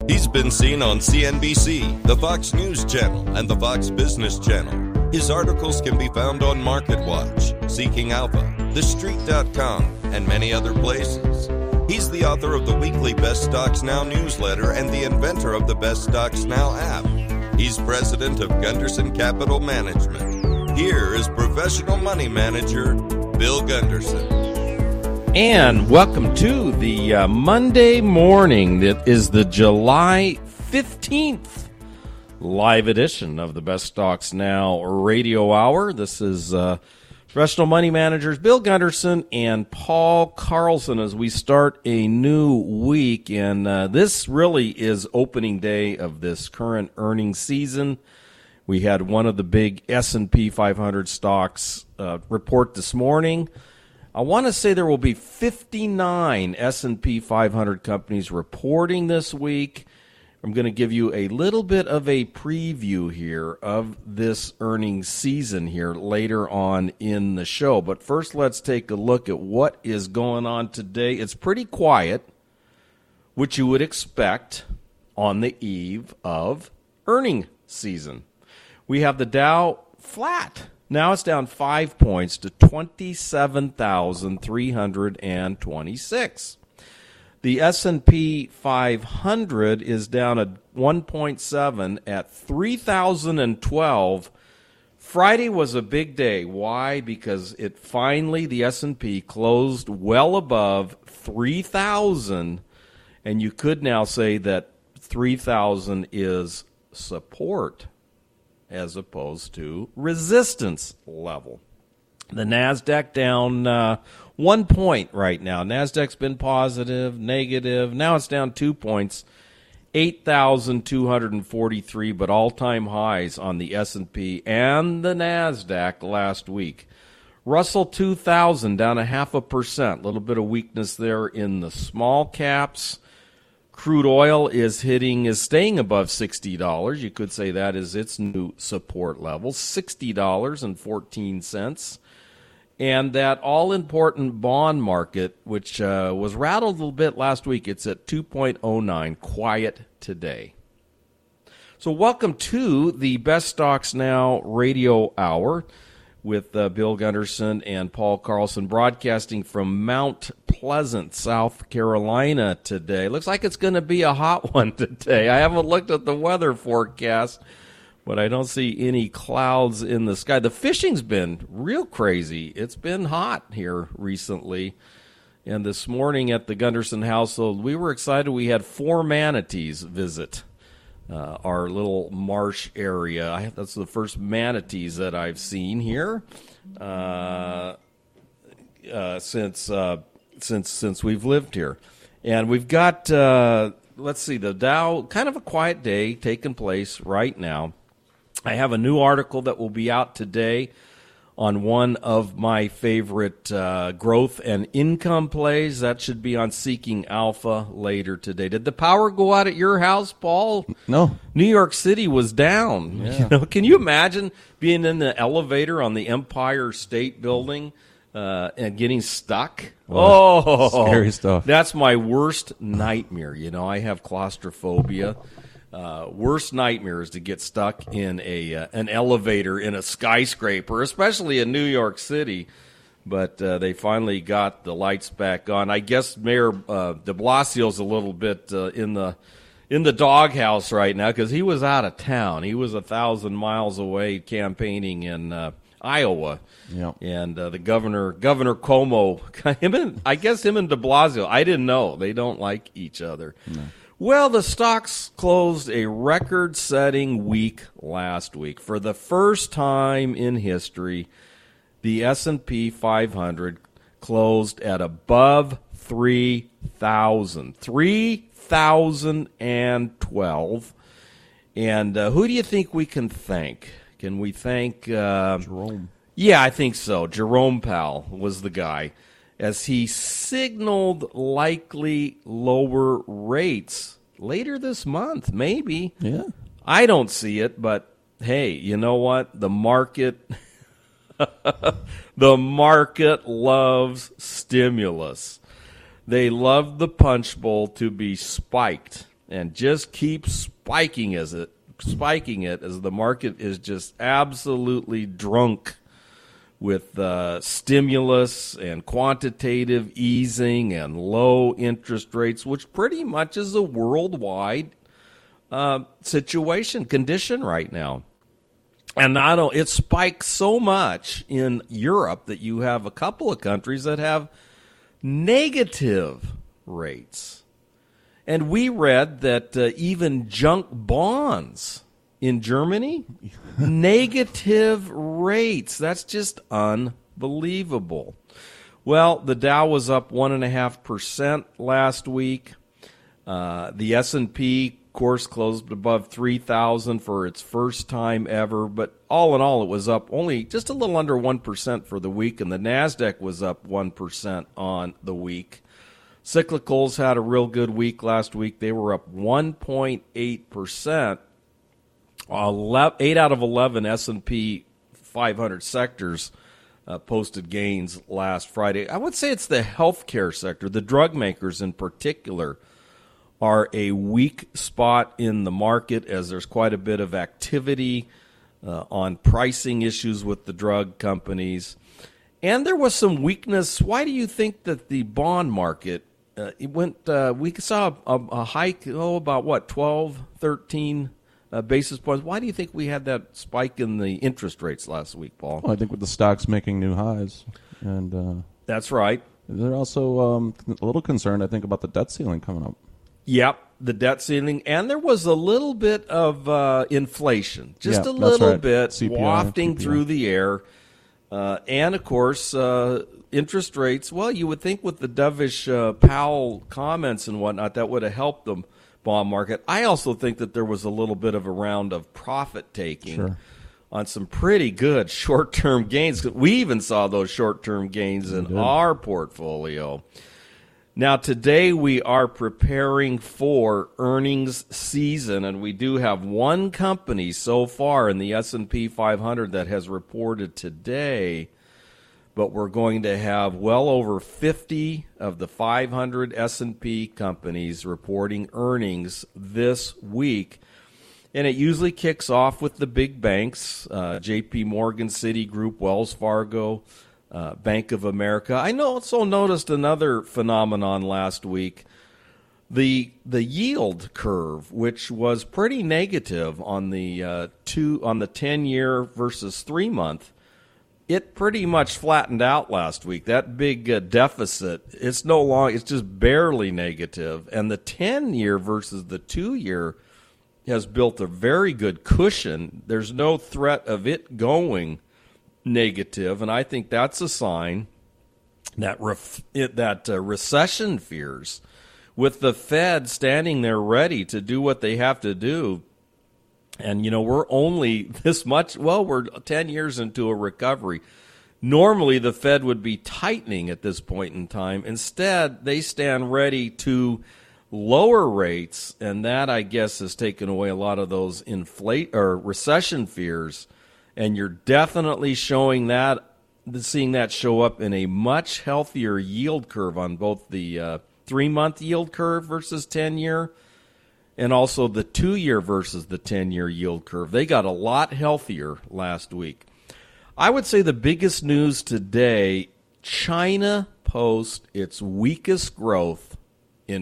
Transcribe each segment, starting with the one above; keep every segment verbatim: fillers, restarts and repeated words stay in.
He's been seen on C N B C, the Fox News Channel, and the Fox Business Channel. His articles can be found on MarketWatch, Seeking Alpha, The Street dot com, and many other places. He's the author of the weekly Best Stocks Now newsletter and the inventor of the Best Stocks Now app. He's president of Gunderson Capital Management. Here is professional money manager, Bill Gunderson. And welcome to the uh, Monday morning that is the July fifteenth live edition of the Best Stocks Now radio hour. This is uh, professional money managers Bill Gunderson and Paul Carlson as we start a new week. And uh, this really is opening day of this current earnings season. We had one of the big S and P five hundred stocks uh, report this morning. I want to say there will be fifty-nine S and P five hundred companies reporting this week. I'm going to give you a little bit of a preview here of this earnings season here later on in the show. But first, let's take a look at what is going on today. It's pretty quiet, which you would expect on the eve of earnings season. We have the Dow flat. Now it's down five points to twenty-seven thousand three hundred twenty-six. The S and P five hundred is down at one point seven at three thousand twelve. Friday was a big day. Why? Because it finally, the S and P closed well above three thousand, and you could now say that three thousand is support as opposed to resistance level. The NASDAQ down uh, one point right now. NASDAQ's been positive, negative. Now it's down two points, eight thousand two hundred forty-three, but all-time highs on the S and P and the NASDAQ last week. Russell two thousand down a half a percent. A little bit of weakness there in the small caps. Crude oil is hitting, is staying above sixty dollars. You could say that is its new support level, sixty dollars and fourteen cents. And that all-important bond market, which uh, was rattled a little bit last week, it's at two point oh nine, quiet today. So welcome to the Best Stocks Now radio hour with uh, Bill Gunderson and Paul Carlson, broadcasting from Mount Pleasant, South Carolina today. Looks like it's going to be a hot one today. I haven't looked at the weather forecast, but I don't see any clouds in the sky. The fishing's been real crazy. It's been hot here recently. And this morning at the Gunderson household, we were excited. We had four manatees visit Uh, our little marsh area. I, that's the first manatees that I've seen here uh, uh, since uh, since since we've lived here, and we've got uh, let's see, the Dow. Kind of a quiet day taking place right now. I have a new article that will be out today on one of my favorite uh, growth and income plays. That should be on Seeking Alpha later today. Did the power go out at your house, Paul? No. New York City was down. Yeah. You know, can you imagine being in the elevator on the Empire State Building uh, and getting stuck? Well, oh, scary stuff. That's my worst nightmare. You know, I have claustrophobia. Uh, worst nightmare is to get stuck in a uh, an elevator in a skyscraper, especially in New York City. But uh, they finally got the lights back on. I guess Mayor uh, de Blasio's a little bit uh, in the in the doghouse right now because he was out of town. He was a thousand miles away campaigning in uh, Iowa. Yep. And uh, the governor, Governor Cuomo, him and, I guess him and de Blasio, I didn't know. They don't like each other. No. Well, the stocks closed a record-setting week last week. For the first time in history, the S and P five hundred closed at above three thousand. three thousand twelve. And uh, who do you think we can thank? Can we thank... Uh, Jerome. Yeah, I think so. Jerome Powell was the guy, as he signaled likely lower rates later this month, maybe. Yeah. I don't see it, but hey, you know what? The market the market loves stimulus. They love the punch bowl to be spiked. and just keep spiking as it spiking it as the market is just absolutely drunk with uh, stimulus and quantitative easing and low interest rates, which pretty much is a worldwide uh, situation, condition right now. And not only, it spiked so much in Europe that you have a couple of countries that have negative rates. And we read that uh, even junk bonds in Germany, negative rates. That's just unbelievable. Well, the Dow was up one point five percent last week. Uh, the S and P, of course, closed above three thousand for its first time ever. But all in all, it was up only just a little under one percent for the week, and the NASDAQ was up one percent on the week. Cyclicals had a real good week last week. They were up one point eight percent. Eight out of eleven S and P five hundred sectors uh, posted gains last Friday. I would say it's the healthcare sector. The drug makers in particular are a weak spot in the market as there's quite a bit of activity uh, on pricing issues with the drug companies. And there was some weakness. Why do you think that the bond market, uh, it went, uh, we saw a, a hike, oh, about what, twelve, thirteen Uh, basis points. Why do you think we had that spike in the interest rates last week, Paul? Well, I think with the stocks making new highs. and uh, That's right. They're also um, a little concerned, I think, about the debt ceiling coming up. Yep, the debt ceiling. And there was a little bit of uh, inflation, just yeah, a little right. bit C P I, wafting C P I. through the air. Uh, and, of course, uh, interest rates. Well, you would think with the dovish uh, Powell comments and whatnot, that would have helped them. Bond market. I also think that there was a little bit of a round of profit taking sure. on some pretty good short-term gains. We even saw those short-term gains in our portfolio. Now, today we are preparing for earnings season, and we do have one company so far in the S and P five hundred that has reported today, but we're going to have well over fifty of the five hundred S and P companies reporting earnings this week. And it usually kicks off with the big banks, uh, J P Morgan, Citigroup, Wells Fargo, uh, Bank of America. I also noticed another phenomenon last week. The the yield curve, which was pretty negative on the uh, two on the ten-year versus three-month, it pretty much flattened out last week. That big uh, deficit, it's no longer, it's just barely negative. And the ten-year versus the two-year has built a very good cushion. There's no threat of it going negative, and I think that's a sign that ref, it, that uh, recession fears, with the Fed standing there ready to do what they have to do. And, you know, we're only this much, well, we're ten years into a recovery. Normally, the Fed would be tightening at this point in time. Instead, they stand ready to lower rates, and that, I guess, has taken away a lot of those inflate or recession fears. And you're definitely showing that, seeing that show up in a much healthier yield curve on both the uh, three-month yield curve versus ten-year, and also the two-year versus the ten-year yield curve. They got a lot healthier last week. I would say the biggest news today, China posts its weakest growth in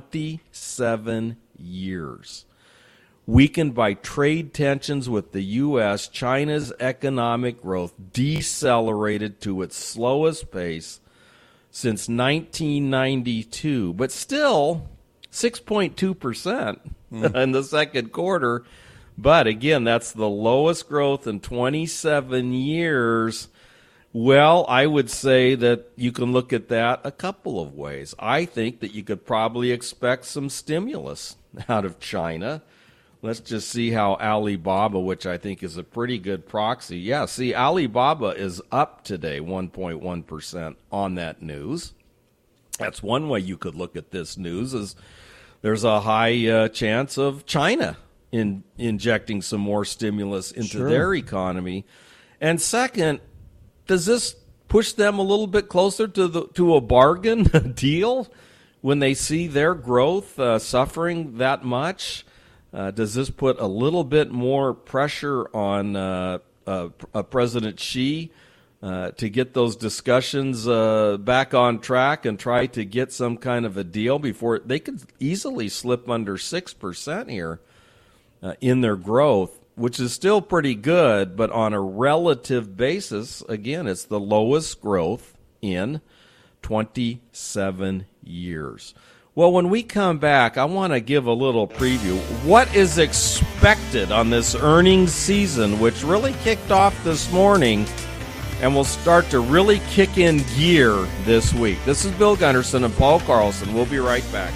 twenty-seven years. Weakened by trade tensions with the U S, China's economic growth decelerated to its slowest pace since nineteen ninety-two, but still six point two percent mm. in the second quarter. But again, that's the lowest growth in twenty-seven years. Well, I would say that you can look at that a couple of ways. I think that you could probably expect some stimulus out of China. Let's just see how Alibaba, which I think is a pretty good proxy. Yeah, see, Alibaba is up today one point one percent on that news. That's one way you could look at this news, is there's a high uh, chance of China in injecting some more stimulus into sure. their economy. And second, does this push them a little bit closer to the to a bargain deal when they see their growth uh, suffering that much, uh, does this put a little bit more pressure on uh, uh, uh, President Xi uh, to get those discussions uh, back on track and try to get some kind of a deal before they could easily slip under six percent here uh, in their growth, which is still pretty good, but on a relative basis, again, it's the lowest growth in twenty-seven years. Well, when we come back, I want to give a little preview. What is expected on this earnings season, which really kicked off this morning and will start to really kick in gear this week? This is Bill Gunderson and Paul Carlson. We'll be right back.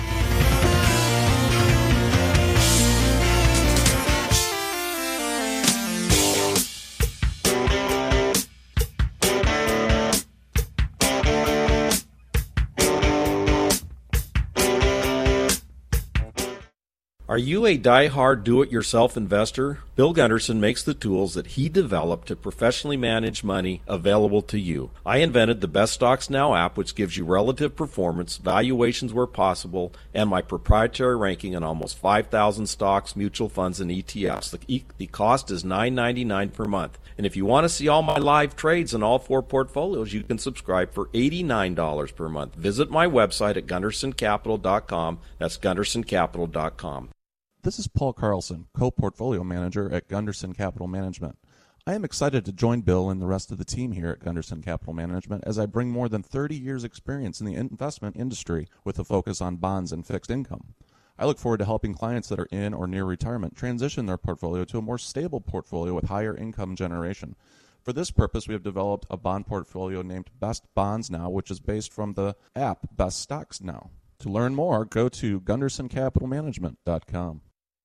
Are you a die-hard do-it-yourself investor? Bill Gunderson makes the tools that he developed to professionally manage money available to you. I invented the Best Stocks Now app, which gives you relative performance, valuations where possible, and my proprietary ranking on almost five thousand stocks, mutual funds, and E T Fs. The, e- the cost is nine ninety-nine per month. And if you want to see all my live trades in all four portfolios, you can subscribe for eighty-nine dollars per month. Visit my website at gunderson capital dot com. That's gunderson capital dot com. This is Paul Carlson, co-portfolio manager at Gunderson Capital Management. I am excited to join Bill and the rest of the team here at Gunderson Capital Management as I bring more than thirty years experience in the investment industry with a focus on bonds and fixed income. I look forward to helping clients that are in or near retirement transition their portfolio to a more stable portfolio with higher income generation. For this purpose, we have developed a bond portfolio named Best Bonds Now, which is based from the app Best Stocks Now. To learn more, go to gunderson capital management dot com.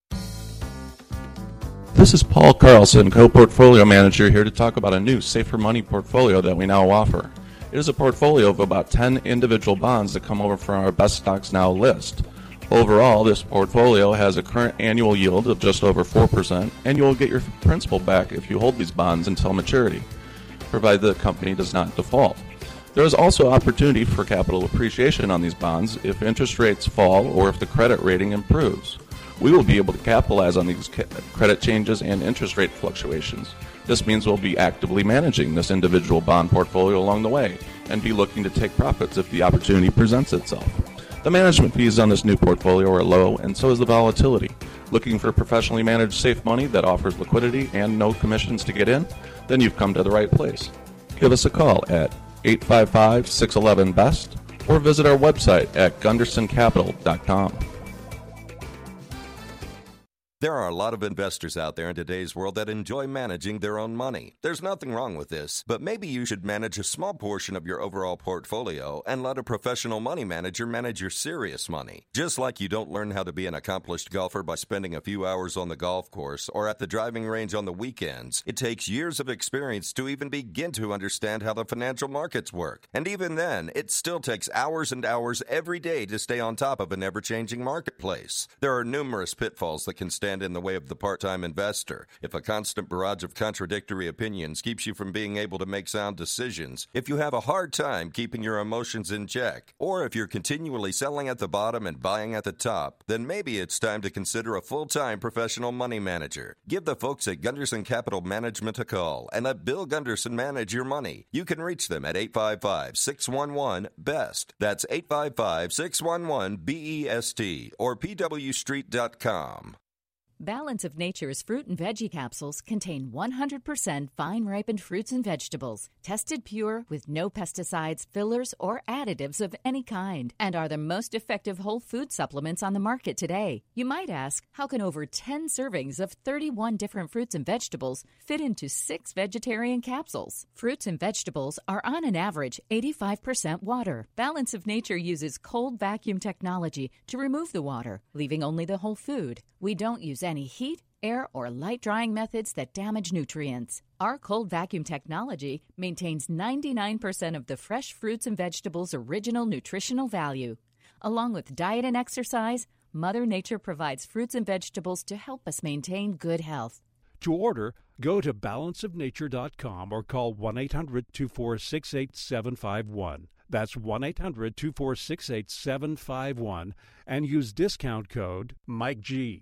This is Paul Carlson, co-portfolio manager, here to talk about a new Safer Money portfolio that we now offer. It is a portfolio of about ten individual bonds that come over from our Best Stocks Now list. Overall, this portfolio has a current annual yield of just over four percent, and you will get your principal back if you hold these bonds until maturity, provided the company does not default. There is also opportunity for capital appreciation on these bonds if interest rates fall or if the credit rating improves. We will be able to capitalize on these credit changes and interest rate fluctuations. This means we'll be actively managing this individual bond portfolio along the way and be looking to take profits if the opportunity presents itself. The management fees on this new portfolio are low, and so is the volatility. Looking for professionally managed safe money that offers liquidity and no commissions to get in? Then you've come to the right place. Give us a call at eight five five, six one one, B E S T or visit our website at gunderson capital dot com. There are a lot of investors out there in today's world that enjoy managing their own money. There's nothing wrong with this, but maybe you should manage a small portion of your overall portfolio and let a professional money manager manage your serious money. Just like you don't learn how to be an accomplished golfer by spending a few hours on the golf course or at the driving range on the weekends, it takes years of experience to even begin to understand how the financial markets work. And even then, it still takes hours and hours every day to stay on top of an ever-changing marketplace. There are numerous pitfalls that can stand in the way of the part-time investor. If a constant barrage of contradictory opinions keeps you from being able to make sound decisions, if you have a hard time keeping your emotions in check, or if you're continually selling at the bottom and buying at the top, then maybe it's time to consider a full-time professional money manager. Give the folks at Gunderson Capital Management a call and let Bill Gunderson manage your money. You can reach them at eight five five, six one one, B E S T. That's eight five five, six one one, B E S T or P W street dot com. Balance of Nature's fruit and veggie capsules contain one hundred percent fine-ripened fruits and vegetables, tested pure with no pesticides, fillers, or additives of any kind, and are the most effective whole food supplements on the market today. You might ask, how can over ten servings of thirty-one different fruits and vegetables fit into six vegetarian capsules? Fruits and vegetables are on an average eighty-five percent water. Balance of Nature uses cold vacuum technology to remove the water, leaving only the whole food. We don't use any heat, air, or light drying methods that damage nutrients. Our cold vacuum technology maintains ninety-nine percent of the fresh fruits and vegetables' original nutritional value. Along with diet and exercise, Mother Nature provides fruits and vegetables to help us maintain good health. To order, go to balance of nature dot com or call one eight hundred, two four six, eight seven five one. That's one eight hundred two four six eight seven five one and use discount code Mike G.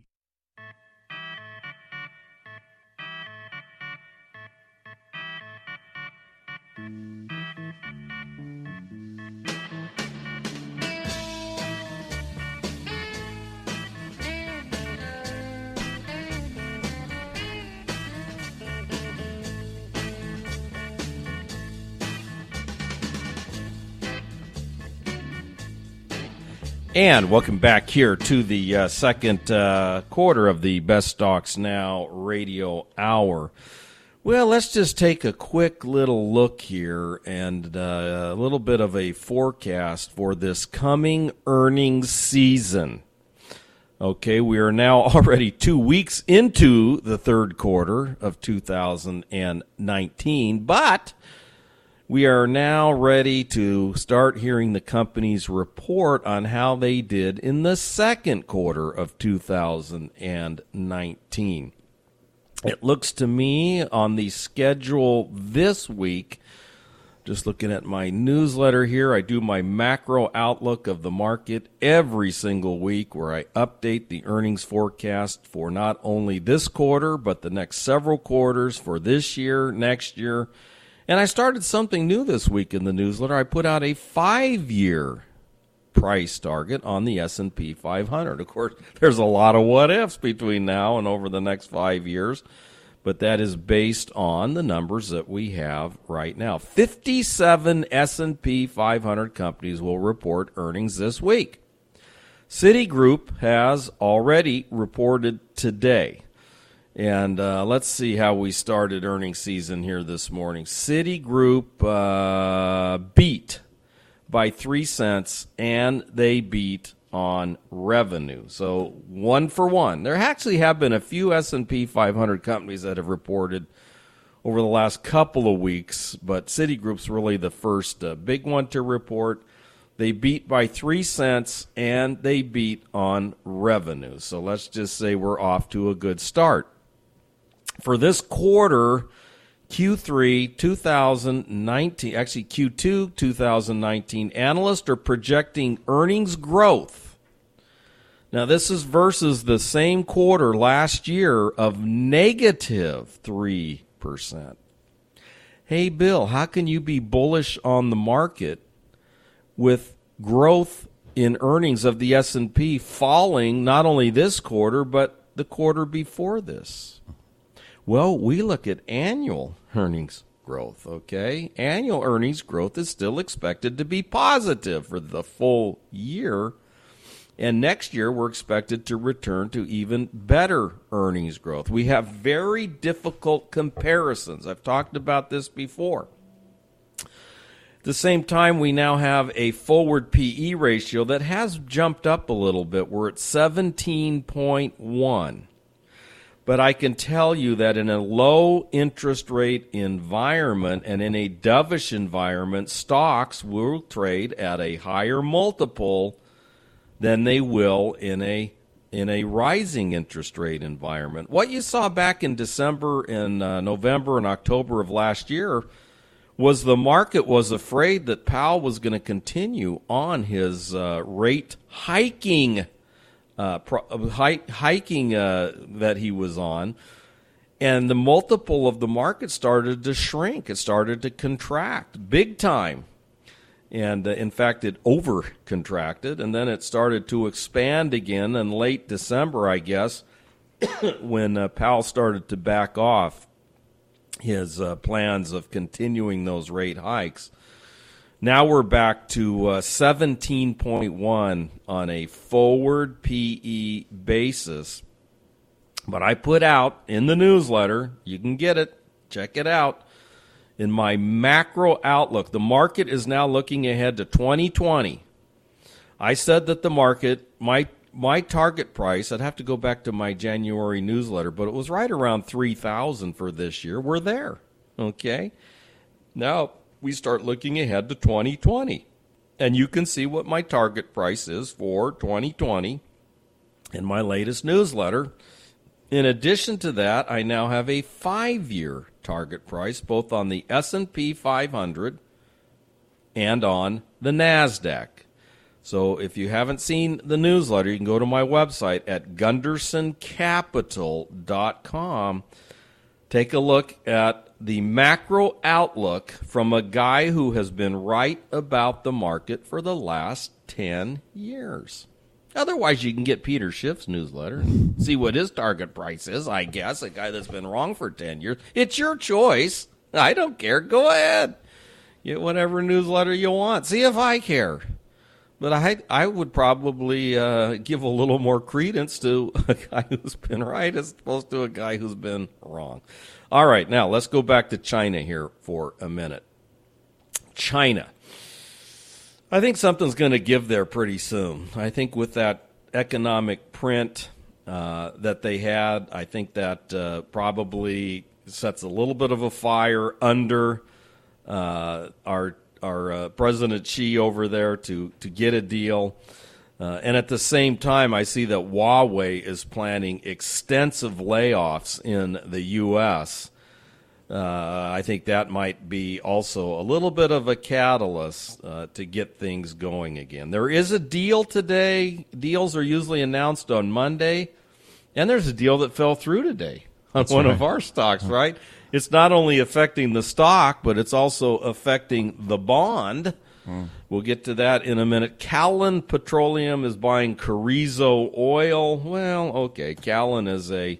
And welcome back here to the uh, second uh, quarter of the Best Stocks Now Radio Hour. Well, let's just take a quick little look here and uh, a little bit of a forecast for this coming earnings season. Okay, we are now already two weeks into the third quarter of two thousand nineteen, but we are now ready to start hearing the companies report on how they did in the second quarter of two thousand nineteen. It looks to me on the schedule this week, just looking at my newsletter here, I do my macro outlook of the market every single week where I update the earnings forecast for not only this quarter, but the next several quarters for this year, next year. And I started something new this week in the newsletter. I put out a five-year price target on the S and P five hundred. Of course, there's a lot of what-ifs between now and over the next five years, but that is based on the numbers that we have right now. fifty-seven S and P five hundred companies will report earnings this week. Citigroup has already reported today. And uh, let's see how we started earnings season here this morning. Citigroup uh, beat by three cents, and they beat on revenue. So one for one. There actually have been a few S and P five hundred companies that have reported over the last couple of weeks, but Citigroup's really the first uh, big one to report. They beat by three cents, and they beat on revenue. So let's just say we're off to a good start. For this quarter, Q three two thousand nineteen, actually Q two two thousand nineteen, analysts are projecting earnings growth. Now, this is versus the same quarter last year of negative three percent. Hey, Bill, how can you be bullish on the market with growth in earnings of the S and P falling not only this quarter, but the quarter before this? Well, we look at annual earnings growth, okay? Annual earnings growth is still expected to be positive for the full year. And next year, we're expected to return to even better earnings growth. We have very difficult comparisons. I've talked about this before. At the same time, we now have a forward P E ratio that has jumped up a little bit. We're at seventeen point one. But I can tell you that in a low interest rate environment and in a dovish environment, stocks will trade at a higher multiple than they will in a in a rising interest rate environment. What you saw back in December and uh, November and October of last year was the market was afraid that Powell was going to continue on his uh, rate hiking Uh, pro, hike, hiking uh, that he was on, and the multiple of the market started to shrink. It started to contract big time. And, uh, in fact, it over-contracted, and then it started to expand again in late December, I guess, when uh, Powell started to back off his uh, plans of continuing those rate hikes. Now we're back to uh, seventeen point one on a forward P E basis. But I put out in the newsletter, you can get it, check it out, in my macro outlook, the market is now looking ahead to twenty twenty. I said that the market, my my target price, I'd have to go back to my January newsletter, but it was right around three thousand for this year. We're there, okay? Now we start looking ahead to twenty twenty. And you can see what my target price is for twenty twenty in my latest newsletter. In addition to that, I now have a five-year target price, both on the S and P five hundred and on the NASDAQ. So if you haven't seen the newsletter, you can go to my website at gunderson capital dot com. Take a look at the macro outlook from a guy who has been right about the market for the last ten years. Otherwise, you can get Peter Schiff's newsletter and see what his target price is, I guess, a guy that's been wrong for ten years. It's your choice. I don't care. Go ahead. Get whatever newsletter you want. See if I care. But I I would probably uh, give a little more credence to a guy who's been right as opposed to a guy who's been wrong. All right, now let's go back to China here for a minute. China. I think something's going to give there pretty soon. I think with that economic print uh, that they had, I think that uh, probably sets a little bit of a fire under uh, our our uh, President Xi over there to, to get a deal. Uh, and at the same time, I see that Huawei is planning extensive layoffs in the U S Uh, I think that might be also a little bit of a catalyst uh, to get things going again. There is a deal today. Deals are usually announced on Monday. And there's a deal that fell through today on That's one right. of our stocks, right? It's not only affecting the stock, but it's also affecting the bond. Mm. We'll get to that in a minute. Callon Petroleum is buying Carrizo Oil. Well, okay, Callon is a,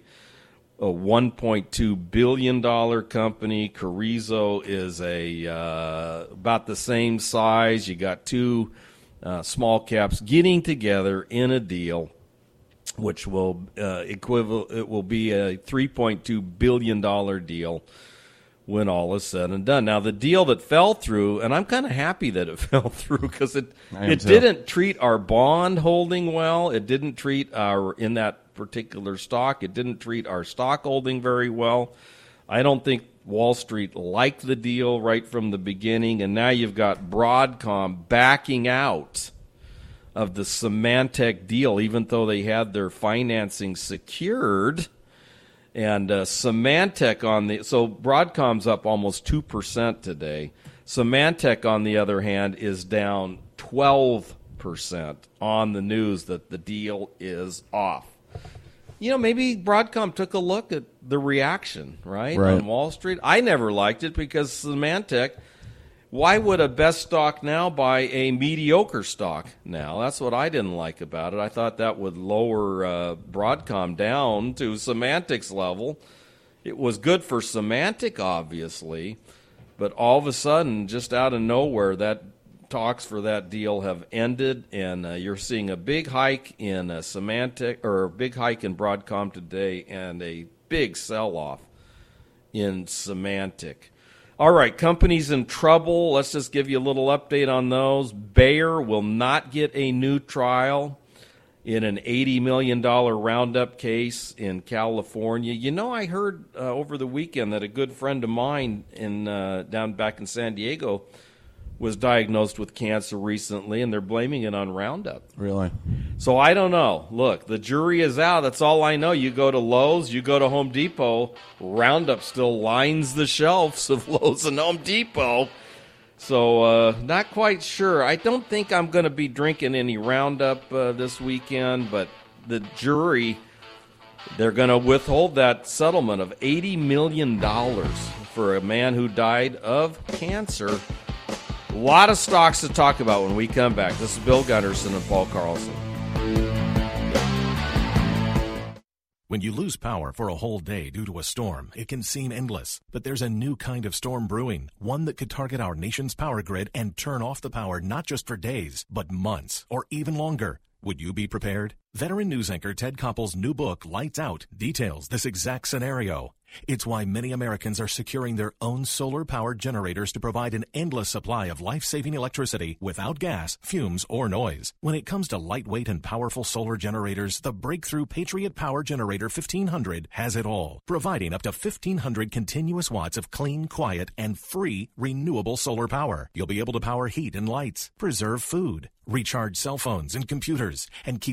a one point two billion dollars company. Carrizo is a uh, about the same size. You got two uh, small caps getting together in a deal, which will uh, equivalent. It will be a three point two billion dollars deal when all is said and done. Now, the deal that fell through, and I'm kind of happy that it fell through because it it too. didn't treat our bond holding well. It didn't treat our, in that particular stock, it didn't treat our stock holding very well. I don't think Wall Street liked the deal right from the beginning, and now you've got Broadcom backing out of the Symantec deal, even though they had their financing secured. And uh, Symantec on the, so Broadcom's up almost two percent today. Symantec, on the other hand, is down twelve percent on the news that the deal is off. You know, maybe Broadcom took a look at the reaction, right, right. on Wall Street. I never liked it because Symantec, why would a best stock now buy a mediocre stock now? That's what I didn't like about it. I thought that would lower uh, Broadcom down to Symantec's level. It was good for Symantec, obviously, but all of a sudden, just out of nowhere, that talks for that deal have ended, and uh, you're seeing a big hike in uh, Symantec, or a big hike in Broadcom today, and a big sell-off in Symantec. All right, companies in trouble. Let's just give you a little update on those. Bayer will not get a new trial in an eighty million dollars Roundup case in California. You know, I heard uh, over the weekend that a good friend of mine in uh, down back in San Diego was diagnosed with cancer recently, and they're blaming it on Roundup. Really? So I don't know. Look, the jury is out. That's all I know. You go to Lowe's, you go to Home Depot, Roundup still lines the shelves of Lowe's and Home Depot. So uh, not quite sure. I don't think I'm going to be drinking any Roundup uh, this weekend, but the jury, they're going to withhold that settlement of eighty million dollars for a man who died of cancer. A lot of stocks to talk about when we come back. This is Bill Gunderson and Paul Carlson. When you lose power for a whole day due to a storm, it can seem endless. But there's a new kind of storm brewing, one that could target our nation's power grid and turn off the power not just for days, but months or even longer. Would you be prepared? Veteran news anchor Ted Koppel's new book, Lights Out, details this exact scenario. It's why many Americans are securing their own solar-powered generators to provide an endless supply of life-saving electricity without gas, fumes, or noise. When it comes to lightweight and powerful solar generators, the breakthrough Patriot Power Generator fifteen hundred has it all, providing up to fifteen hundred continuous watts of clean, quiet, and free renewable solar power. You'll be able to power heat and lights, preserve food, recharge cell phones and computers, and keep critical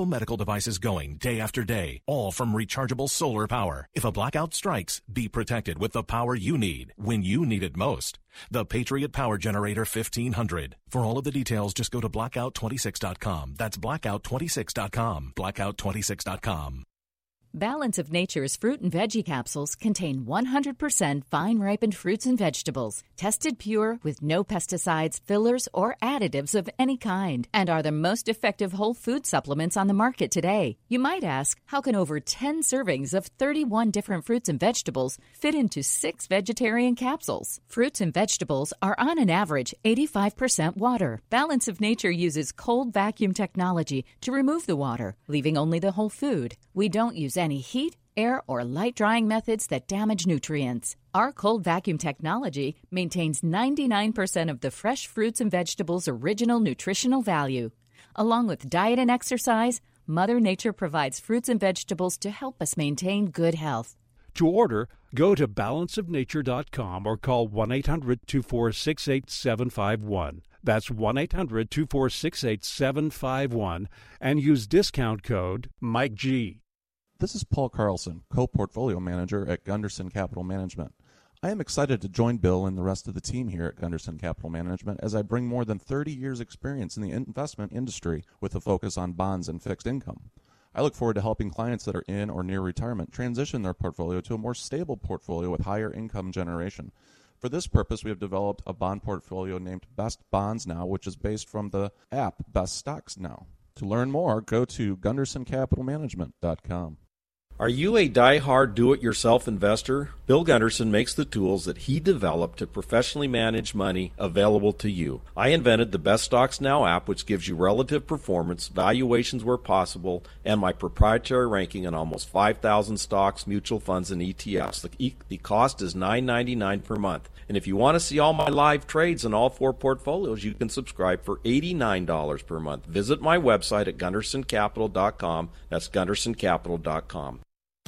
medical devices going day after day, all from rechargeable solar power. If a blackout strikes, be protected with the power you need when you need it most. The Patriot Power Generator fifteen hundred. For all of the details, just go to blackout twenty-six dot com. That's blackout twenty-six dot com. blackout twenty-six dot com. Balance of Nature's fruit and veggie capsules contain one hundred percent fine-ripened fruits and vegetables, tested pure with no pesticides, fillers, or additives of any kind, and are the most effective whole food supplements on the market today. You might ask, how can over ten servings of thirty-one different fruits and vegetables fit into six vegetarian capsules? Fruits and vegetables are on an average eighty-five percent water. Balance of Nature uses cold vacuum technology to remove the water, leaving only the whole food. We don't use any heat, air, or light drying methods that damage nutrients. Our cold vacuum technology maintains ninety-nine percent of the fresh fruits and vegetables' original nutritional value. Along with diet and exercise, Mother Nature provides fruits and vegetables to help us maintain good health. To order, go to balance of nature dot com or call one eight hundred two four six eight seven five one. That's one eight hundred two four six eight seven five one and use discount code Mike G. This is Paul Carlson, Co-Portfolio Manager at Gunderson Capital Management. I am excited to join Bill and the rest of the team here at Gunderson Capital Management as I bring more than thirty years' experience in the investment industry with a focus on bonds and fixed income. I look forward to helping clients that are in or near retirement transition their portfolio to a more stable portfolio with higher income generation. For this purpose, we have developed a bond portfolio named Best Bonds Now, which is based from the app Best Stocks Now. To learn more, go to gunderson capital management dot com. Are you a die-hard do-it-yourself investor? Bill Gunderson makes the tools that he developed to professionally manage money available to you. I invented the Best Stocks Now app, which gives you relative performance, valuations where possible, and my proprietary ranking on almost five thousand stocks, mutual funds, and E T Fs. The, e- the cost is nine ninety-nine per month. And if you want to see all my live trades in all four portfolios, you can subscribe for eighty-nine dollars per month. Visit my website at gunderson capital dot com. That's gunderson capital dot com.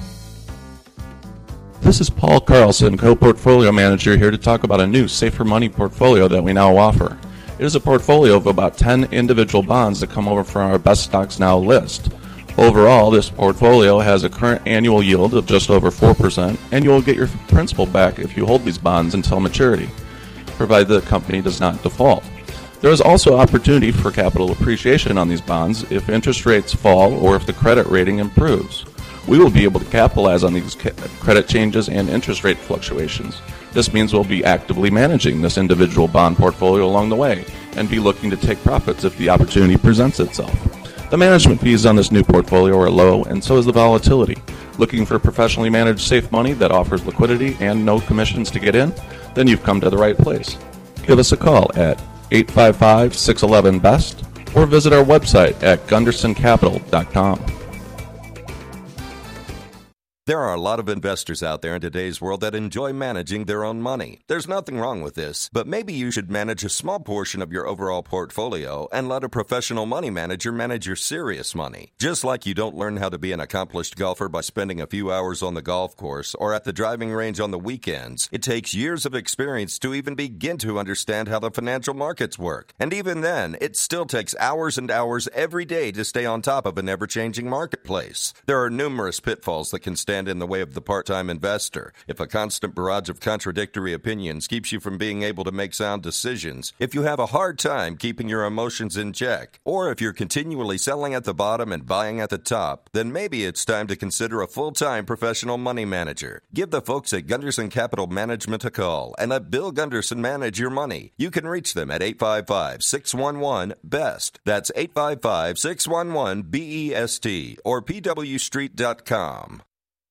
This is Paul Carlson, Co-Portfolio Manager, here to talk about a new Safer Money portfolio that we now offer. It is a portfolio of about ten individual bonds that come over from our Best Stocks Now list. Overall, this portfolio has a current annual yield of just over four percent, and you will get your principal back if you hold these bonds until maturity, provided the company does not default. There is also opportunity for capital appreciation on these bonds if interest rates fall or if the credit rating improves. We will be able to capitalize on these ca- credit changes and interest rate fluctuations. This means we'll be actively managing this individual bond portfolio along the way and be looking to take profits if the opportunity presents itself. The management fees on this new portfolio are low, and so is the volatility. Looking for professionally managed safe money that offers liquidity and no commissions to get in? Then you've come to the right place. Give us a call at eight five five, six one one, B E S T or visit our website at gunderson capital dot com. There are a lot of investors out there in today's world that enjoy managing their own money. There's nothing wrong with this, but maybe you should manage a small portion of your overall portfolio and let a professional money manager manage your serious money. Just like you don't learn how to be an accomplished golfer by spending a few hours on the golf course or at the driving range on the weekends, it takes years of experience to even begin to understand how the financial markets work. And even then, it still takes hours and hours every day to stay on top of an ever-changing marketplace. There are numerous pitfalls that can stand in the way of the part-time investor. If a constant barrage of contradictory opinions keeps you from being able to make sound decisions, if you have a hard time keeping your emotions in check, or if you're continually selling at the bottom and buying at the top, then maybe it's time to consider a full-time professional money manager. Give the folks at Gunderson Capital Management a call and let Bill Gunderson manage your money. You can reach them at eight five five, six one one, B E S T. That's eight five five, six one one, B E S T or P W street dot com.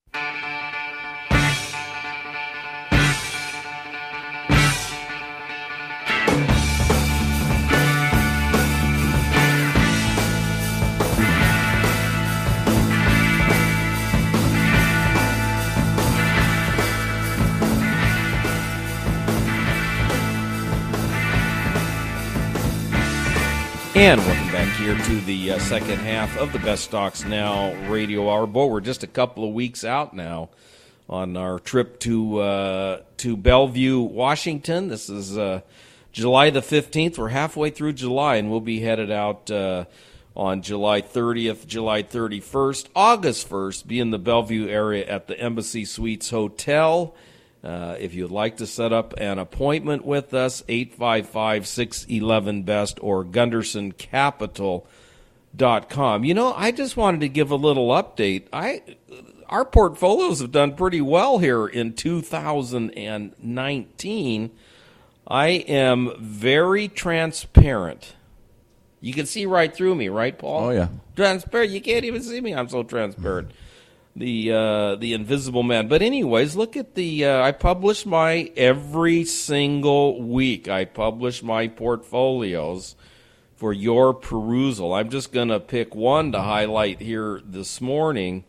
And welcome back here to the uh, second half of the Best Stocks Now radio hour. Boy, we're just a couple of weeks out now on our trip to uh, to Bellevue, Washington. This is uh, July the fifteenth. We're halfway through July, and we'll be headed out uh, on July thirtieth, July thirty-first, August first. Be in the Bellevue area at the Embassy Suites Hotel. Uh, if you'd like to set up an appointment with us, eight five five, six one one, B E S T or Gunderson Capital dot com. You know, I just wanted to give a little update. I Our portfolios have done pretty well here in two thousand nineteen. I am very transparent. You can see right through me, right, Paul? Oh, yeah. Transparent. You can't even see me. I'm so transparent. The uh, the invisible man. But anyways, look at the, uh, I publish my, every single week, I publish my portfolios for your perusal. I'm just going to pick one to highlight here this morning.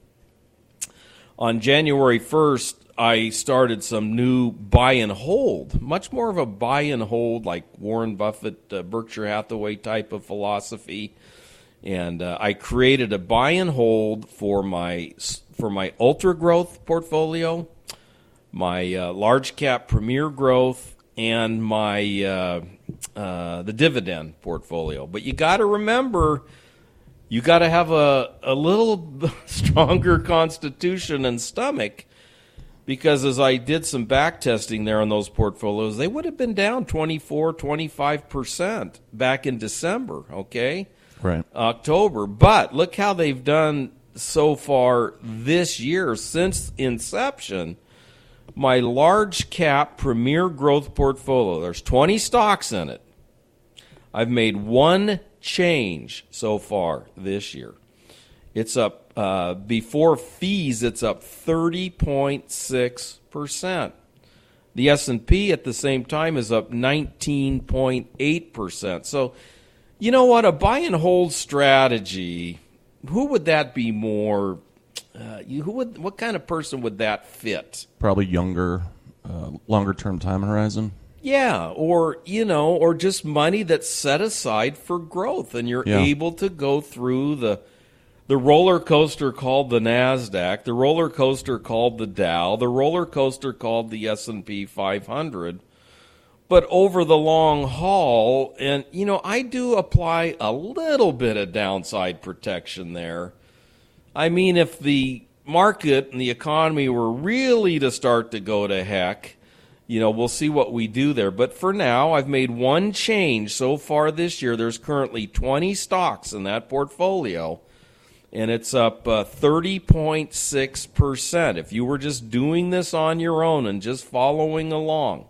On January first, I started some new buy and hold, much more of a buy and hold like Warren Buffett, uh, Berkshire Hathaway type of philosophy. And uh, I created a buy and hold for my for my ultra growth portfolio, my uh, large cap premier growth, and my uh, uh, the dividend portfolio. But you got to remember, you got to have a a little stronger constitution and stomach, because as I did some back testing there on those portfolios, they would have been down twenty-four, twenty-five percent back in December, okay? Right. October. But look how they've done so far this year. Since inception, my large cap premier growth portfolio, there's twenty stocks in it. I've made one change so far this year. It's up, uh, before fees, it's up thirty point six percent. The S and P at the same time is up nineteen point eight percent. So, you know what? A buy and hold strategy, who would that be more? Uh, you, who would? What kind of person would that fit? Probably younger, uh, longer term time horizon. Yeah, or, you know, or just money that's set aside for growth, and you're Yeah. able to go through the the roller coaster called the NASDAQ, the roller coaster called the Dow, the roller coaster called the S and P five hundred. But over the long haul, and, you know, I do apply a little bit of downside protection there. I mean, if the market and the economy were really to start to go to heck, you know, we'll see what we do there. But for now, I've made one change so far this year. There's currently twenty stocks in that portfolio, and it's up uh, thirty point six percent. If you were just doing this on your own and just following along.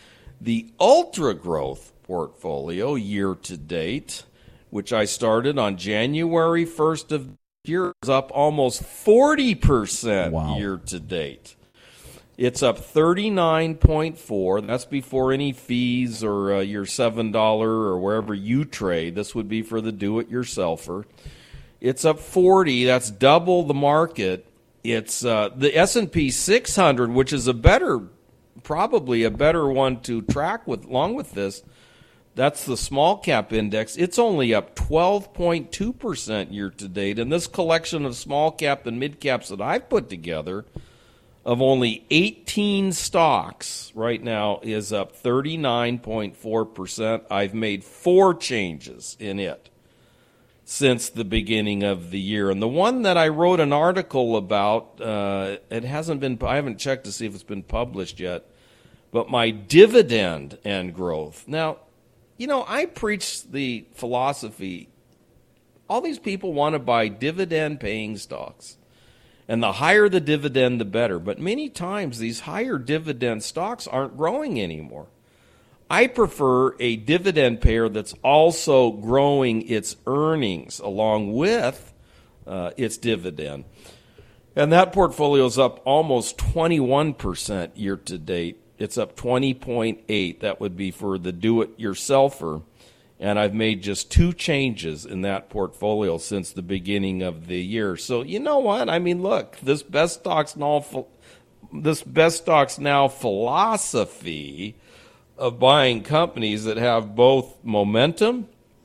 The ultra growth portfolio year to date, which I started on January first of the year, is up almost forty percent Wow. year to date. It's up thirty-nine point four. That's before any fees or uh, your seven dollars or wherever you trade. This would be for the do-it-yourselfer. It's up forty. That's double the market. It's uh, the S and P six hundred, which is a better, probably a better one to track with, along with this. That's the small cap index. It's only up twelve point two percent year to date. And this collection of small cap and mid caps that I've put together, of only eighteen stocks right now, is up thirty-nine point four percent. I've made four changes in it since the beginning of the year. And the one that I wrote an article about, uh, it hasn't been, I haven't checked to see if it's been published yet, but my dividend and growth. Now, you know, I preach the philosophy, all these people want to buy dividend-paying stocks. And the higher the dividend, the better. But many times, these higher dividend stocks aren't growing anymore. I prefer a dividend payer that's also growing its earnings along with uh, its dividend. And that portfolio is up almost twenty-one percent year to date. It's up twenty point eight. That would be for the do-it-yourselfer. And I've made just two changes in that portfolio since the beginning of the year. So you know what? I mean, look, this best stocks now, this best stocks now philosophy of buying companies that have both momentum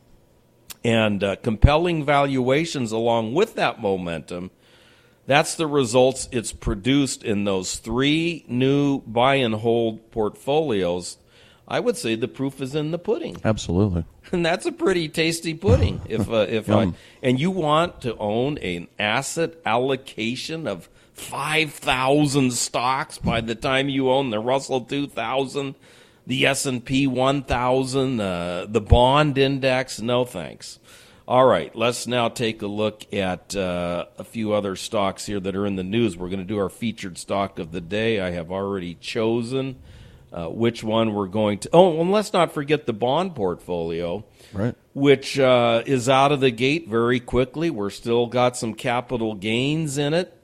and uh, compelling valuations along with that momentum. That's the results it's produced in those three new buy and hold portfolios. I would say the proof is in the pudding. Absolutely. And that's a pretty tasty pudding. if uh, if I, and you want to own an asset allocation of five thousand stocks by the time you own the Russell two thousand, the S and P one thousand, uh, the bond index, no thanks. All right, let's now take a look at uh, a few other stocks here that are in the news. We're going to do our featured stock of the day. I have already chosen uh, which one we're going to. Oh, and let's not forget the bond portfolio, right? Which uh, is out of the gate very quickly. We're still got some capital gains in it,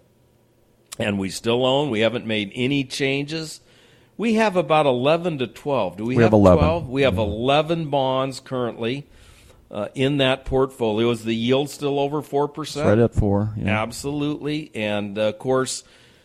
and we still own. We haven't made any changes. We have about eleven to twelve. Do we, we have, have eleven? twelve? We have eleven bonds currently. Uh, in that portfolio. Is the yield still over four percent? Right at four. Yeah. Absolutely. And, uh, of course,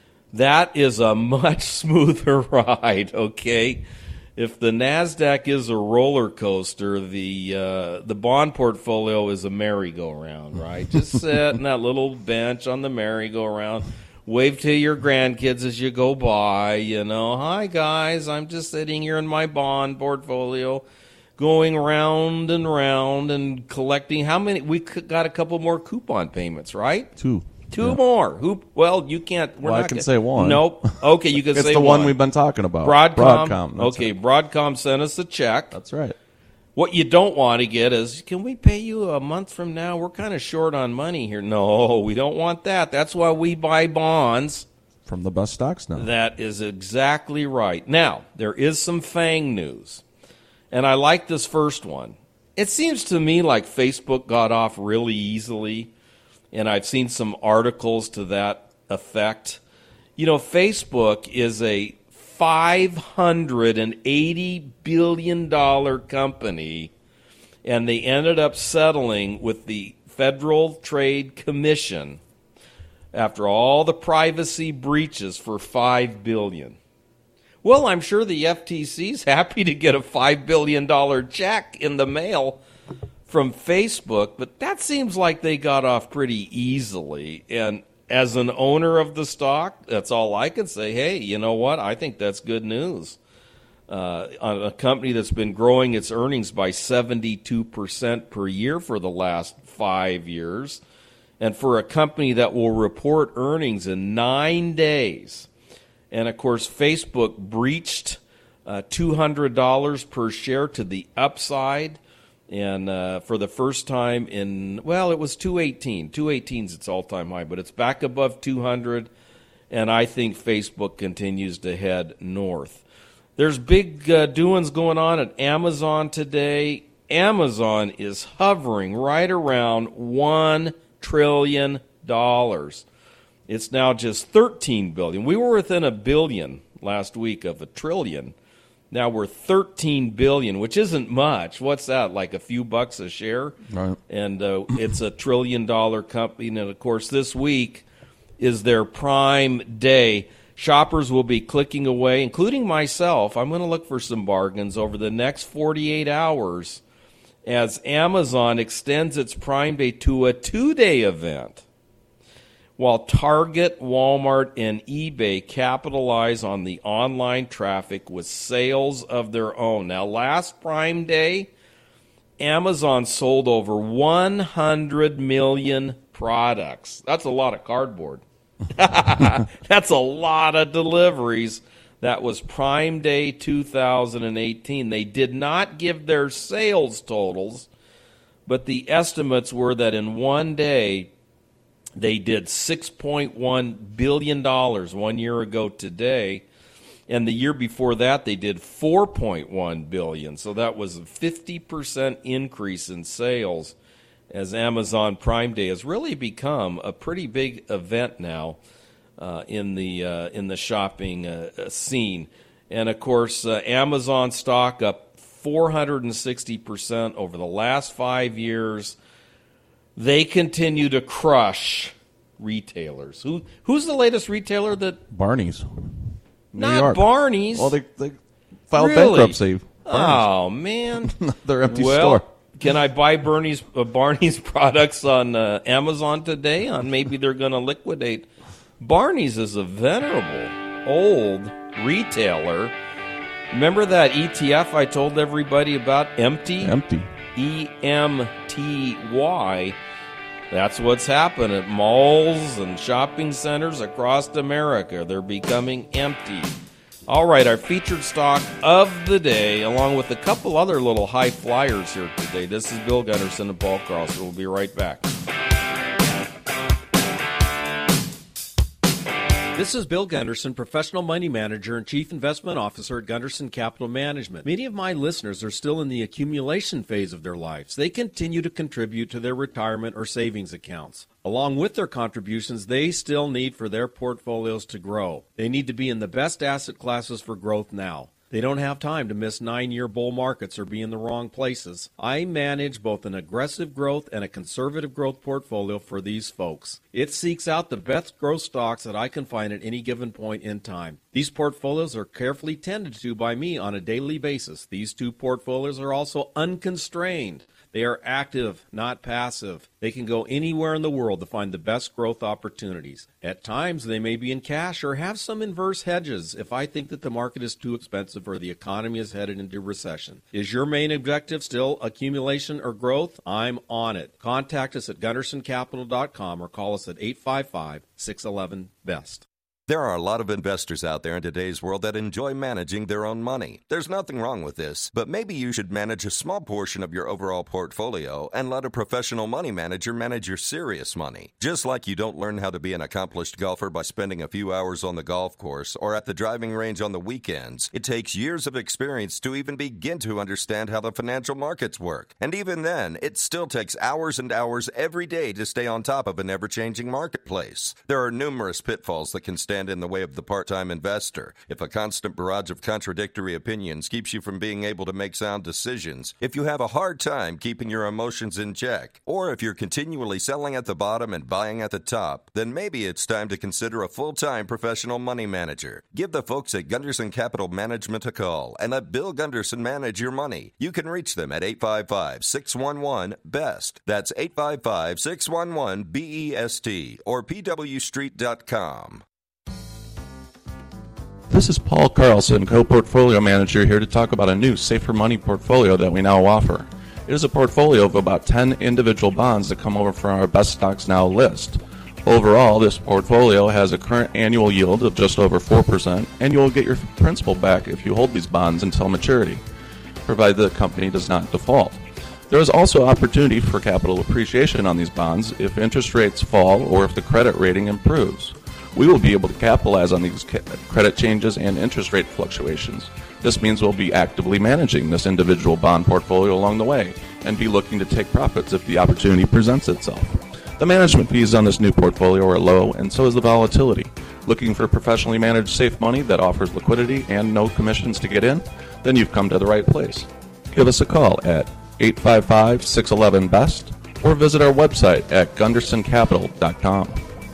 that is a much smoother ride, okay? If the NASDAQ is a roller coaster, the uh, the bond portfolio is a merry-go-round, right? Just sit in that little bench on the merry-go-round. Wave to your grandkids as you go by, you know. Hi, guys, I'm just sitting here in my bond portfolio, going round and round and collecting. How many? We got a couple more coupon payments, right? Two. Two yeah. more. Who? Well, you can't. We're well, not I can gonna, say one. Nope. Okay, you can it's say the one. one we've been talking about. Broadcom. Broadcom. Okay, right. Broadcom sent us a check. That's right. What you don't want to get is, can we pay you a month from now? We're kind of short on money here. No, we don't want that. That's why we buy bonds. From the best stocks now. That is exactly right. Now, there is some FANG news. And I like this first one. It seems to me like Facebook got off really easily, and I've seen some articles to that effect. You know, Facebook is a five hundred eighty billion dollars company, and they ended up settling with the Federal Trade Commission after all the privacy breaches for five billion dollars. Well, I'm sure the F T C's happy to get a five billion dollars check in the mail from Facebook, but that seems like they got off pretty easily. And as an owner of the stock, that's all I can say. Hey, you know what? I think that's good news. Uh, on a company that's been growing its earnings by seventy-two percent per year for the last five years, and for a company that will report earnings in nine days. And, of course, Facebook breached uh, two hundred dollars per share to the upside. And uh, for the first time in, well, it was two eighteen. two eighteen is its all-time high, but it's back above two hundred. And I think Facebook continues to head north. There's big uh, doings going on at Amazon today. Amazon is hovering right around one trillion dollars. It's now just thirteen billion dollars. We were within a billion last week of a trillion. Now we're thirteen billion dollars, which isn't much. What's that, like a few bucks a share? Right. And uh, it's a trillion-dollar company. And, of course, this week is their Prime Day. Shoppers will be clicking away, including myself. I'm going to look for some bargains over the next forty-eight hours as Amazon extends its Prime Day to a two-day event, while Target, Walmart, and eBay capitalize on the online traffic with sales of their own. Now, last Prime Day, Amazon sold over one hundred million products. That's a lot of cardboard. That's a lot of deliveries. That was Prime Day two thousand eighteen. They did not give their sales totals, but the estimates were that in one day, they did six point one billion dollars one year ago today, and the year before that they did four point one billion dollars. So that was a fifty percent increase in sales, as Amazon Prime Day has really become a pretty big event now uh, in the uh, in the shopping uh, scene. And of course, uh, Amazon stock up four hundred sixty percent over the last five years. They continue to crush retailers. Who who's the latest retailer that? Barney's. New Not York. Barney's. Well, they, they filed Really? bankruptcy. Oh man, Their empty well, store. Can I buy Barney's uh, Barney's products on uh, Amazon today? On maybe they're going to liquidate. Barney's is a venerable old retailer Remember that E T F I told everybody about, Empty? Empty. E M T Y. That's what's happened at malls and shopping centers across America. They're becoming empty. All right, our featured stock of the day, along with a couple other little high flyers here today. This is Bill Gunderson and Paul Carlson. We'll be right back. This is Bill Gunderson, Professional Money Manager and Chief Investment Officer at Gunderson Capital Management. Many of my listeners are still in the accumulation phase of their lives. They continue to contribute to their retirement or savings accounts. Along with their contributions, they still need for their portfolios to grow. They need to be in the best asset classes for growth now. They don't have time to miss nine-year bull markets or be in the wrong places. I manage both an aggressive growth and a conservative growth portfolio for these folks. It seeks out the best growth stocks that I can find at any given point in time. These portfolios are carefully tended to by me on a daily basis. These two portfolios are also unconstrained. They are active, not passive. They can go anywhere in the world to find the best growth opportunities. At times, they may be in cash or have some inverse hedges if I think that the market is too expensive or the economy is headed into recession. Is your main objective still accumulation or growth? I'm on it. Contact us at gunderson capital dot com or call us at eight five five, six one one, B E S T. There are a lot of investors out there in today's world that enjoy managing their own money. There's nothing wrong with this, but maybe you should manage a small portion of your overall portfolio and let a professional money manager manage your serious money. Just like you don't learn how to be an accomplished golfer by spending a few hours on the golf course or at the driving range on the weekends, it takes years of experience to even begin to understand how the financial markets work. And even then, it still takes hours and hours every day to stay on top of an ever-changing marketplace. There are numerous pitfalls that can stand in the way of the part-time investor. If a constant barrage of contradictory opinions keeps you from being able to make sound decisions, if you have a hard time keeping your emotions in check, or if you're continually selling at the bottom and buying at the top, then maybe it's time to consider a full-time professional money manager. Give the folks at Gunderson Capital Management a call and let Bill Gunderson manage your money. You can reach them at eight five five, six one one, B E S T. That's eight five five, six one one, B E S T or P W street dot com. This is Paul Carlson, co-portfolio manager, here to talk about a new Safer Money portfolio that we now offer. It is a portfolio of about ten individual bonds that come over from our Best Stocks Now list. Overall, this portfolio has a current annual yield of just over four percent, and you will get your principal back if you hold these bonds until maturity, provided the company does not default. There is also opportunity for capital appreciation on these bonds if interest rates fall or if the credit rating improves. We will be able to capitalize on these credit changes and interest rate fluctuations. This means we'll be actively managing this individual bond portfolio along the way and be looking to take profits if the opportunity presents itself. The management fees on this new portfolio are low, and so is the volatility. Looking for professionally managed safe money that offers liquidity and no commissions to get in? Then you've come to the right place. Give us a call at eight five five, six one one, B E S T or visit our website at gunderson capital dot com.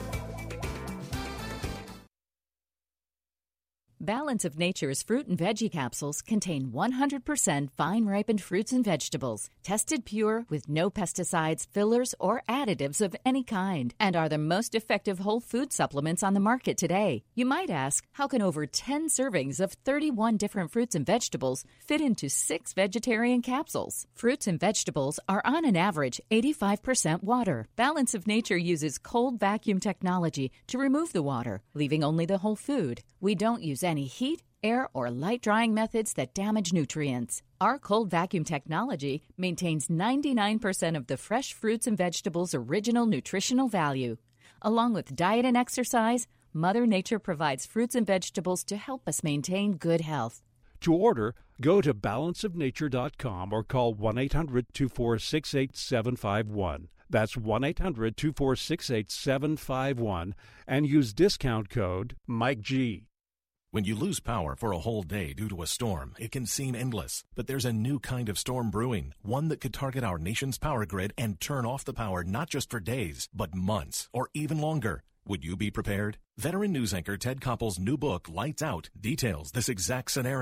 Balance of Nature's fruit and veggie capsules contain one hundred percent fine-ripened fruits and vegetables, tested pure with no pesticides, fillers, or additives of any kind, and are the most effective whole food supplements on the market today. You might ask, how can over ten servings of thirty-one different fruits and vegetables fit into six vegetarian capsules? Fruits and vegetables are on an average eighty-five percent water. Balance of Nature uses cold vacuum technology to remove the water, leaving only the whole food. We don't use any heat, air, or light drying methods that damage nutrients. Our cold vacuum technology maintains ninety-nine percent of the fresh fruits and vegetables' original nutritional value. Along with diet and exercise, Mother Nature provides fruits and vegetables to help us maintain good health. To order, go to balance of nature dot com or call one eight hundred, two four six, eight seven five one. That's one eight hundred, two four six, eight seven five one and use discount code Mike G. When you lose power for a whole day due to a storm, it can seem endless. But there's a new kind of storm brewing, one that could target our nation's power grid and turn off the power not just for days, but months or even longer. Would you be prepared? Veteran news anchor Ted Koppel's new book, Lights Out, details this exact scenario.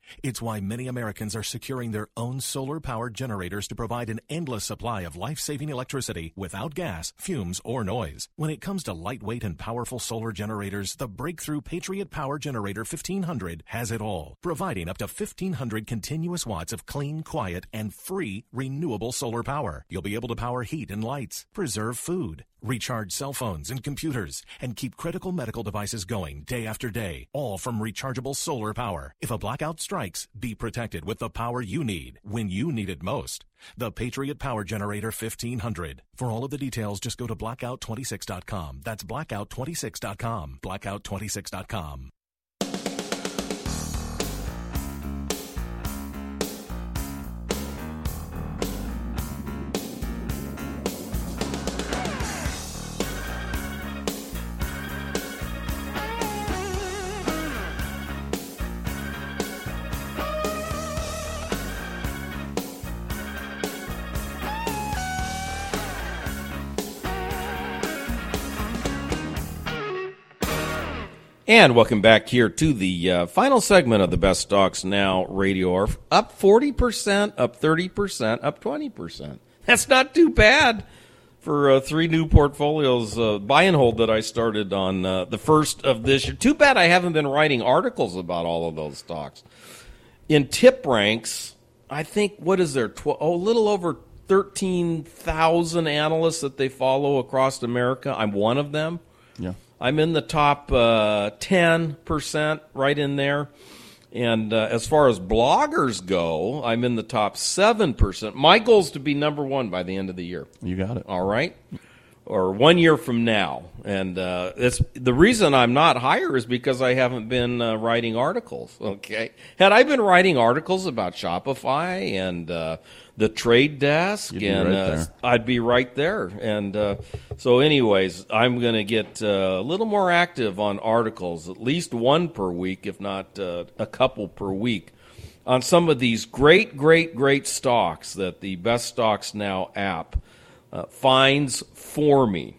It's why many Americans are securing their own solar-powered generators to provide an endless supply of life-saving electricity without gas, fumes, or noise. When it comes to lightweight and powerful solar generators, the breakthrough Patriot Power Generator fifteen hundred has it all, providing up to fifteen hundred continuous watts of clean, quiet, and free renewable solar power. You'll be able to power heat and lights, preserve food, recharge cell phones and computers, and keep critical medical devices going day after day, all from rechargeable solar power. If a blackout strikes, be protected with the power you need when you need it most. The Patriot Power Generator fifteen hundred. For all of the details, just go to blackout twenty-six dot com. That's blackout twenty-six dot com. blackout twenty-six dot com. And welcome back here to the uh, final segment of the Best Stocks Now radio hour. Up forty percent, up thirty percent, up twenty percent. That's not too bad for uh, three new portfolios, uh, buy and hold that I started on uh, the first of this year. Too bad I haven't been writing articles about all of those stocks. In tip ranks, I think, what is there, tw- oh, a little over thirteen thousand analysts that they follow across America. I'm one of them. Yeah. I'm in the top uh, ten percent, right in there. And uh, as far as bloggers go, I'm in the top seven percent. My goal is to be number one by the end of the year. You got it. All right? Or one year from now. And uh, it's, the reason I'm not higher is because I haven't been uh, writing articles, okay? Had I been writing articles about Shopify and uh, the trade desk, You'd be and right uh, there. I'd be right there. And uh, so anyways, I'm going to get uh, a little more active on articles, at least one per week, if not uh, a couple per week, on some of these great, great, great stocks that the Best Stocks Now app uh, finds for me.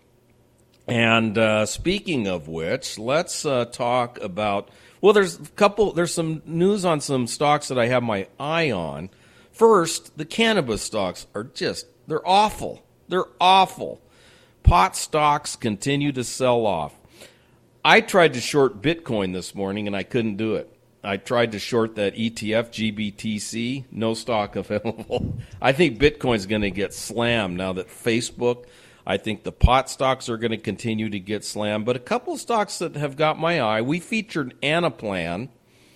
And uh, speaking of which, let's uh, talk about, well, there's a couple, there's some news on some stocks that I have my eye on. First, the cannabis stocks are just, they're awful. They're awful. Pot stocks continue to sell off. I tried to short Bitcoin this morning, and I couldn't do it. I tried to short that E T F, G B T C, no stock available. I think Bitcoin's going to get slammed now that Facebook, I think the pot stocks are going to continue to get slammed. But a couple stocks that have got my eye, we featured Anaplan.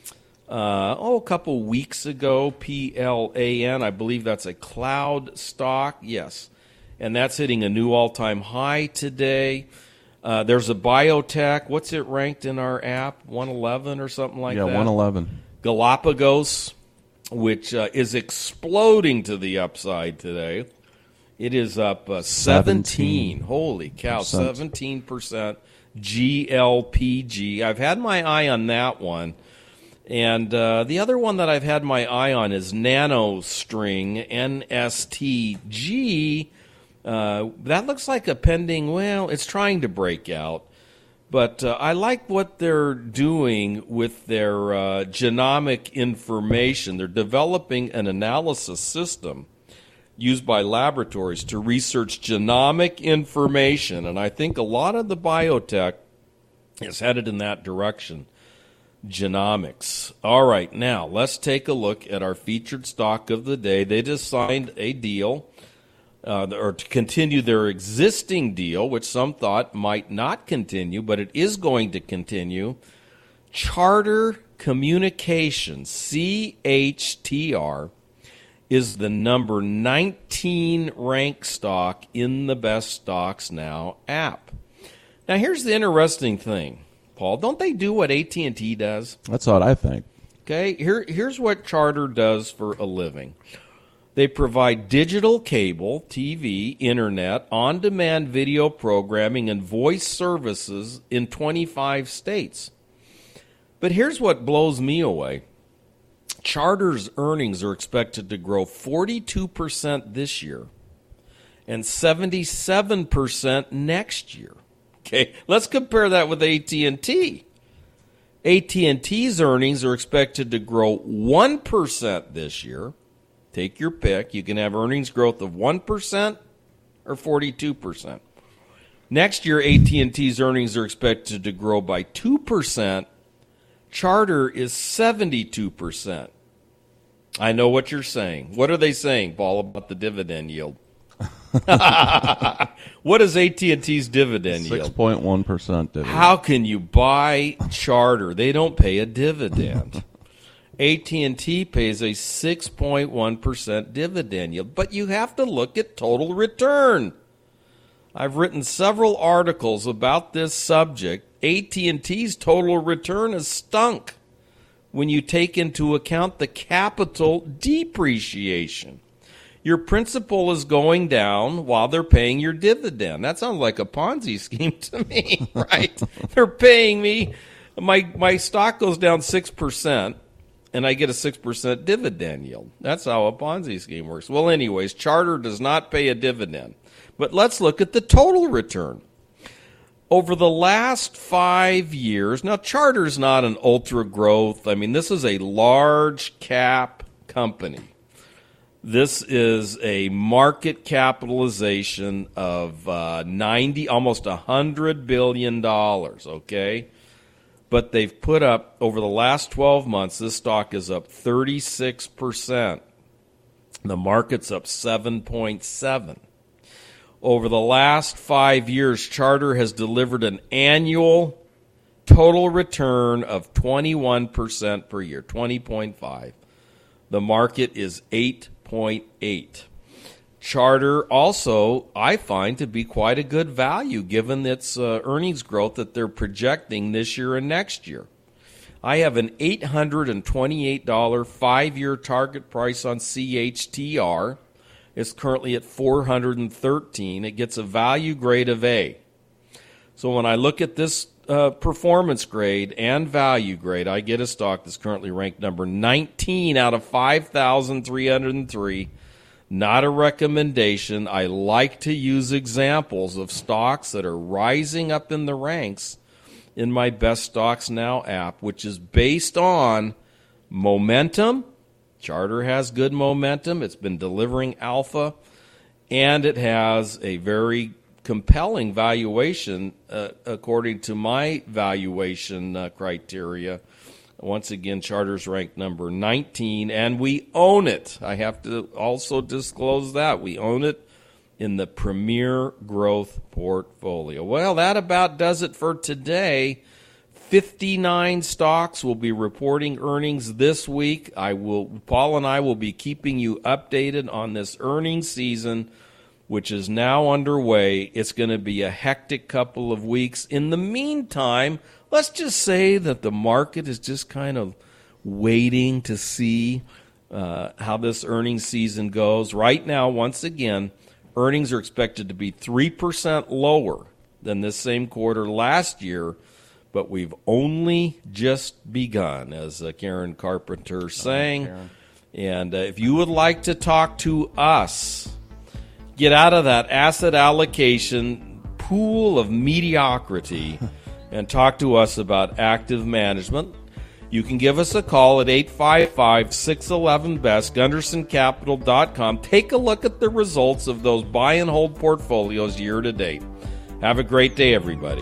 Uh, oh, a couple weeks ago, P L A N, I believe that's a cloud stock, yes. And that's hitting a new all-time high today. Uh, there's a biotech. What's it ranked in our app? one eleven or something like yeah, that? one eleven. Galapagos, which uh, is exploding to the upside today. It is up uh, seventeen. Holy cow, seventeen percent G L P G. I've had my eye on that one. And uh, the other one that I've had my eye on is NanoString, N S T G. Uh, that looks like a pending, well, it's trying to break out. But uh, I like what they're doing with their uh, genomic information. They're developing an analysis system used by laboratories to research genomic information. And I think a lot of the biotech is headed in that direction. Genomics. All right, now let's take a look at our featured stock of the day. They just signed a deal, uh, or to continue their existing deal, which some thought might not continue, but it is going to continue. Charter Communications, C H T R, is the number nineteen ranked stock in the Best Stocks Now app. Now, here's the interesting thing, Paul. Don't they do what A T and T does? That's what I think. Okay, here, here's what Charter does for a living. They provide digital cable, T V, internet, on-demand video programming, and voice services in twenty-five states. But here's what blows me away. Charter's earnings are expected to grow forty-two percent this year and seventy-seven percent next year. Okay, let's compare that with A T and T. A T and T's earnings are expected to grow one percent this year. Take your pick. You can have earnings growth of one percent or forty-two percent. Next year, A T and T's earnings are expected to grow by two percent. Charter is seventy-two percent. I know what you're saying. What are they saying, Paul, about the dividend yield? What is A T and T's dividend yield? six point one percent dividend. How can you buy Charter? They don't pay a dividend. A T and T pays a six point one percent dividend yield, but you have to look at total return. I've written several articles about this subject. A T and T's total return is stunk when you take into account the capital depreciation. Your principal is going down while they're paying your dividend. That sounds like a Ponzi scheme to me, right? They're paying me. My my stock goes down six percent, and I get a six percent dividend yield. That's how a Ponzi scheme works. Well, anyways, Charter does not pay a dividend. But let's look at the total return. Over the last five years, now Charter's not an ultra growth. I mean, this is a large cap company. This is a market capitalization of uh, ninety, almost one hundred billion dollars, okay? But they've put up, over the last twelve months, this stock is up thirty-six percent. The market's up seven point seven. Over the last five years, Charter has delivered an annual total return of twenty-one percent per year, twenty point five. The market is eight point eight. Charter also, I find, to be quite a good value given its uh, earnings growth that they're projecting this year and next year. I have an eight hundred twenty-eight dollars five-year target price on C H T R. It's currently at four hundred thirteen. It gets a value grade of A. So when I look at this uh, performance grade and value grade, I get a stock that's currently ranked number nineteen out of five thousand three hundred three. Not a recommendation. I like to use examples of stocks that are rising up in the ranks in my Best Stocks Now app, which is based on momentum. Charter has good momentum. It's been delivering alpha, and it has a very compelling valuation uh, according to my valuation uh, criteria. Once again, Charter's ranked number nineteen, and we own it. I have to also disclose that. We own it in the Premier Growth portfolio. Well, that about does it for today. fifty-nine stocks will be reporting earnings this week. I will, Paul and I will be keeping you updated on this earnings season, which is now underway. It's going to be a hectic couple of weeks. In the meantime, let's just say that the market is just kind of waiting to see uh, how this earnings season goes. Right now, once again, earnings are expected to be three percent lower than this same quarter last year. But we've only just begun, as uh, Karen Carpenter sang. Oh, and uh, if you would like to talk to us, get out of that asset allocation pool of mediocrity and talk to us about active management, you can give us a call at eight five five, six one one, B E S T, Gunderson Capital dot com. Take a look at the results of those buy and hold portfolios year to date. Have a great day, everybody.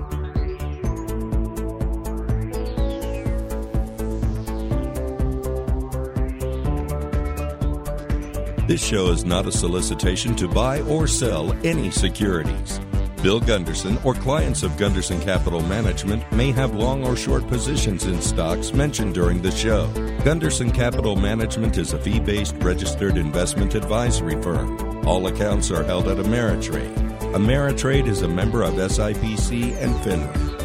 This show is not a solicitation to buy or sell any securities. Bill Gunderson or clients of Gunderson Capital Management may have long or short positions in stocks mentioned during the show. Gunderson Capital Management is a fee-based registered investment advisory firm. All accounts are held at Ameritrade. Ameritrade is a member of S I P C and FINRA.